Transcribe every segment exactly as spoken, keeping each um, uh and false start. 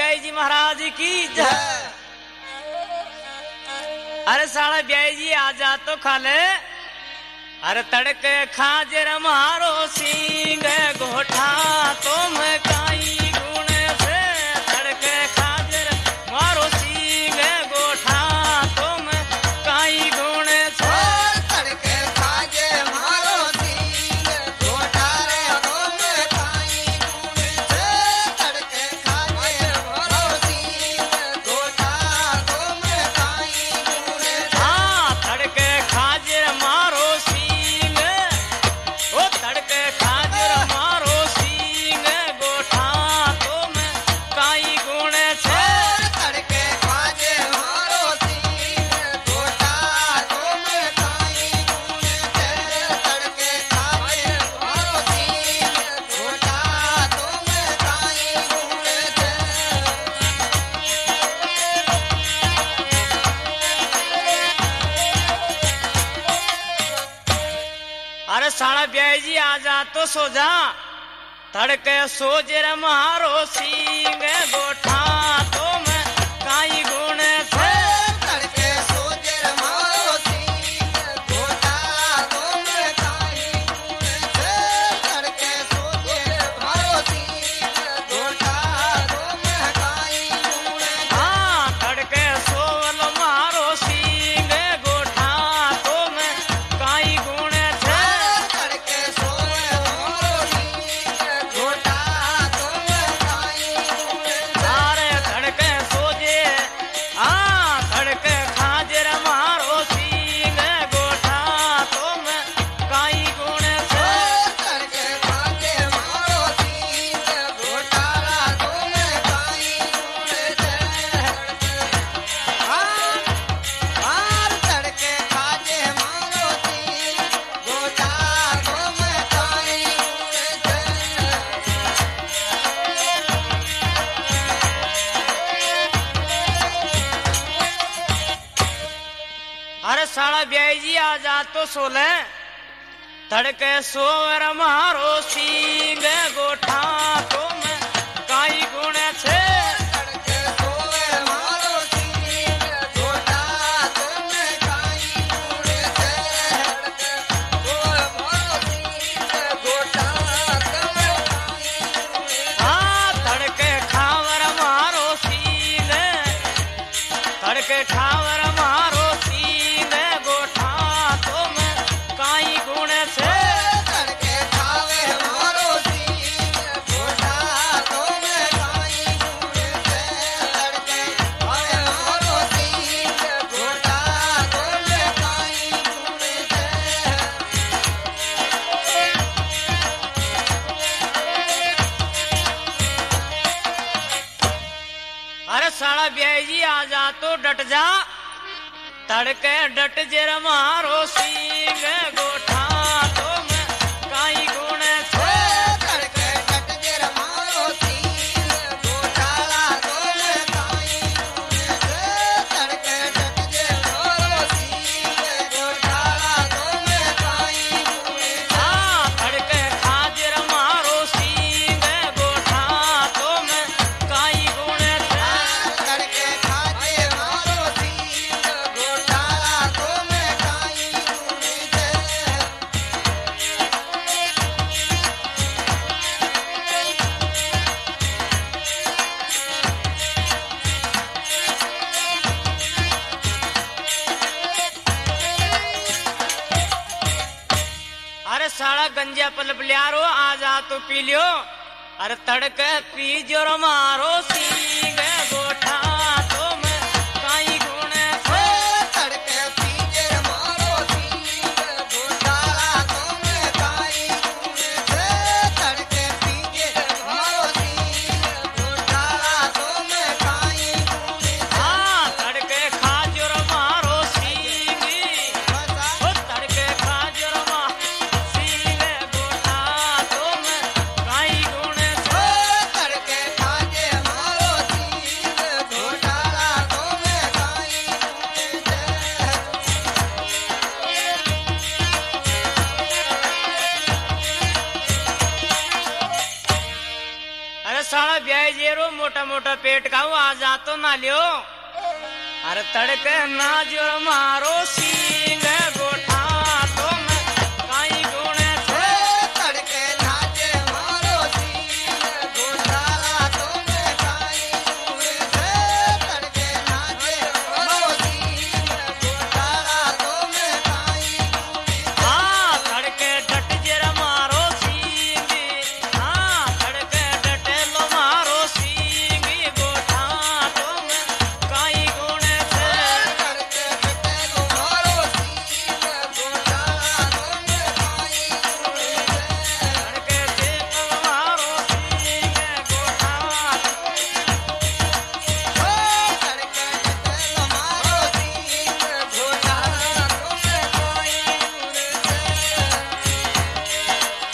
ब्याई जी महाराज की जय। अरे साला ब्याई जी आ जा तो खाले। अरे तड़के खाजर मारो सिंह गोठा तुम काई गुण से। तड़के खाजर मारो सिंह गोठा तुम काई गुण से। तड़के खाजे मारो सिंह गोठा रे तुम काई गुण से। तड़के खाजे मारो सिंह गोठा तुम काई गुण से। हाँ तड़के खाजर मारो सिंह ओ तड़के खाजर मारो सिंह गोठा तुम काई गुण से। तड़के खाजे मारो सिंह गोठा तुम काई गुण से। तड़के खाजे मारो सिंह गोठा तुम काई गुण से। अरे साला ब्याई जी आ जा तो सो जा। तड़के सोजर मारो सिंह गोठा तुम काई गुण से। तड़के सोजर मारो सिंह गोठा तुम काई गुण से। तड़के सोजर मारो सिंह गोठा तुम काई गुण से। हाँ तड़के सोवल मारो सिंह गोठा तुम काई गुण से। तड़के सोजर मारो सिंह गोठा तुम काई गुण से। सारे तड़के सोजे हाँ तड़के खाजर मारो सिंह गोठा तुम काई गुण से। तड़के खाजे मारो सिंह गोठा तुम काई गुण से। हार हार तड़के खाजे मारो सिंह गोठा तुम काई गुण से। अरे साला ब्याई जी आ जा तो सोले। तड़के सोवर मारो सिंह गोठा तुम काई गुण से। तड़के सोवे मारो सिंह गोठा तुम काई गुण से। तड़के सोवे मारो सिंह गोठा तुम काई गुण से। हाँ तड़के खावर मारो सिंह तड़के खावर मारो सिंह गोठा तुम काई गुण से। तड़के खावे मारो सिंह गोठा तुम काई गुण से। तड़के खावे मारो सिंह गोठा तुम काई गुण से। अरे साला ब्याई जी आ जा तो डट जा। तड़के डट जर मारो सिंह गोठा तुम काई गुण से। तड़के डट जर मारो सिंह गोठा तुम काई गुण से। तड़के डट जर मारो सिंह गोठा तुम काई गुण से। हाँ तड़के खाजर मारो सिंह गोठा तुम काई गुण से। तड़के खाजे मारो सिंह गोठा तुम काई गुण से। अरे साला गंजा पलप लियारो आ जा तो पी लियो। अरे तड़के पी जोर मारो सिंह गोठा तुम काई गुण से। तड़के पीजर मारो सिंह गोठा तुम काई गुण से। तड़के पीजर मारो सिंह गोठा तुम काई गुण से। हाँ तड़के खाजर मारो सिंह ओ तड़के खाजर मारो सिंह गोठा तुम काई गुण से। तड़के खाजे मारो साला ब्याह जेरो मोटा मोटा पेट का आ जा तो ना लियो। अरे तड़के ना जो मारो सींग गोठा तुम काई गुण से तड़के नाचे मारो सींग गोठाला तुम काई गुण से तड़के नाचे मारो सींग गोठाला तुम काई गुण से हाँ तड़के डट जेर मारो सींग हाँ तड़के डटे लो मारो सींग गोठा तुम काई गुण से तड़के डटे लो मारो सींग गोठाला तुम काई गुण से तड़के देख लो मारो सींग गोठा तड़के डटे लो मारो सींग गोठाला तुम काई गुण से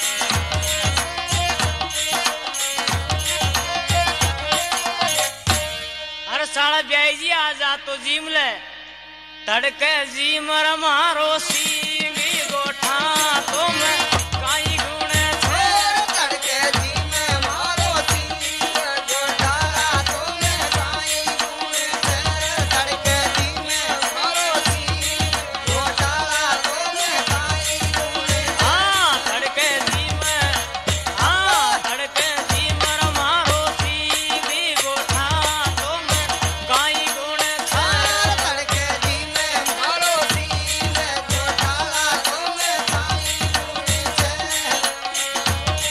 अरे साला ब्याई जी आ जा तो जीम ले तड़के जीम र मारो सींगी गोठा तुम काई गुण से तड़के जी में मारो सींग गोठाला तुम काई गुण से तड़के जी में मारो सींग गोठाला तुम काई गुण से हाँ तड़के जीम हाँ तड़के जीम र मारो सींगी गोठा तुम काई गुण से तड़के जी में मारो सींग गोठाला तुम काई गुण से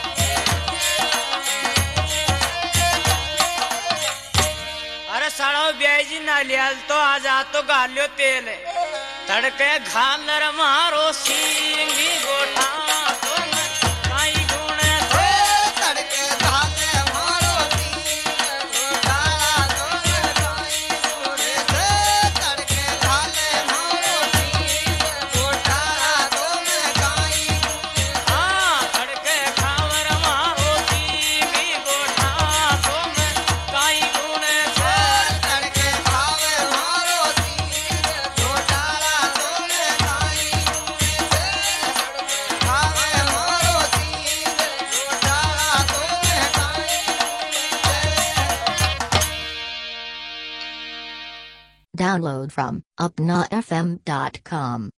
अरे साड़ो ब्याई जी ना लियाल तो आ जा तो गालियो तेल तड़के घालर मारो सींगी गोठा तुम काई गुण से तड़के धाले मारो सींग गोठाला तुम काई गुण से तड़के धाले मारो सींग गोठाला तुम काई गुण से हाँ तड़के खावर मारो सींगी गोठा तुम काई गुण से तड़के भावे मारो सींग गोठाला तुम काई गुण से तड़के भावे मारो सींग गोठाला तुम काई गुण से Download from upnafm dot com.